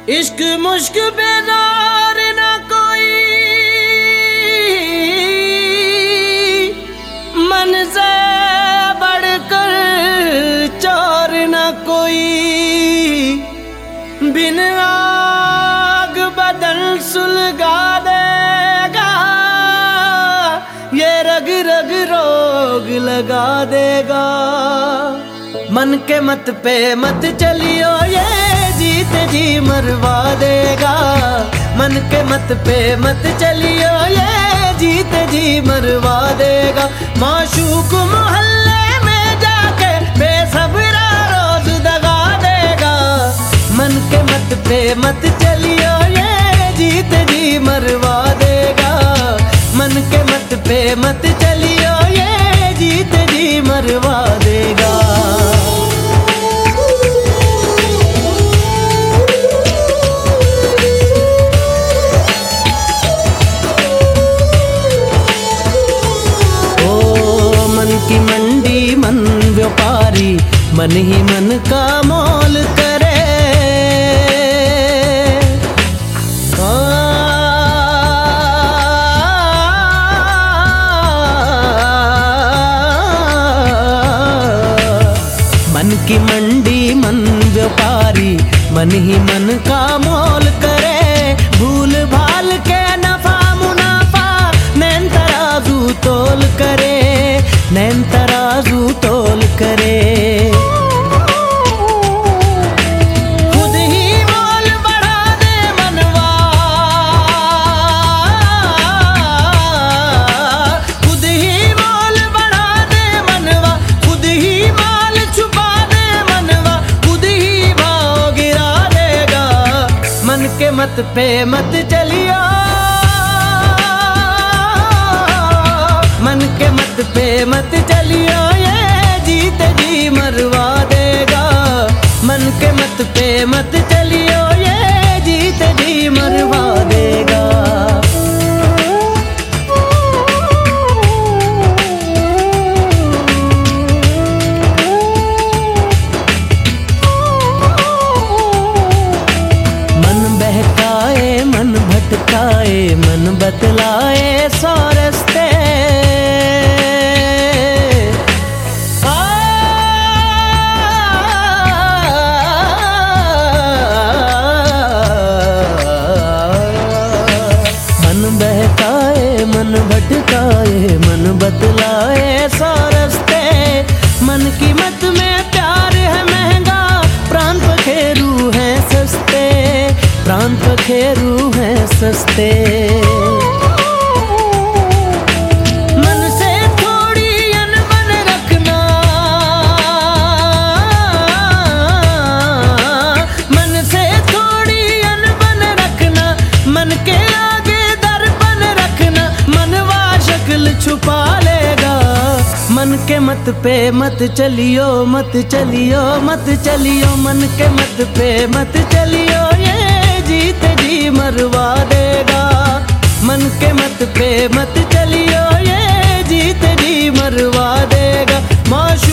इश्क मुश्क बेजार ना कोई, मन से बढ़कर चोर ना कोई। बिन आग बदन सुलगा देगा, ये रग रग रोग लगा देगा। मन के मत पे मत चलियो, ये जीत जी मरवा देगा। मन के मत पे मत चलियो, ये जीत जी मरवा देगा। माशूक मोहल्ले में जाके बेसब्रा रोज दगा देगा। मन के मत पे मत चलियो, ये जीत जी मरवा देगा। मन के मत पे मत चलियो, ये जीत जी मरवा देगा। की मंडी मन व्यापारी, मन ही मन का मोल करे। मन की मंडी मन व्यापारी, मन ही मन का मोल करे। भूल भाल के नफा मुनाफा नैन तराजू तोल करे, नैन तराजू तोल करे। खुद ही मोल बढ़ा दे मनवा, खुद ही मोल बढ़ा दे मनवा। खुद ही माल छुपा दे मनवा, खुद ही भाव गिरा देगा। मन के मत पे मत चलियो, मन के मत पे मत चलियो, ये जीत जी मरवा देगा। मन के मत पे मत चलियो, ये जीत जी मरवा देगा। मन बहकाए मन भटकाए, मन बतलाए सौ रस्ते। मन भटकाए मन बतलाए सौ रस्ते। मन की मत में प्यार है महंगा, प्राण पखेरू है सस्ते, प्राण पखेरू है सस्ते। मन से थोड़ी अनबन रखना, मन से थोड़ी अनबन रखना। मन के छुपा लेगा। मन के मत पे मत चलियो, मत चलियो, मत चलियो। मन के मत पे मत चलियो, ये जीत जी मरवा देगा। मन के मत पे मत चलियो, ये जीत जी मरवा देगा।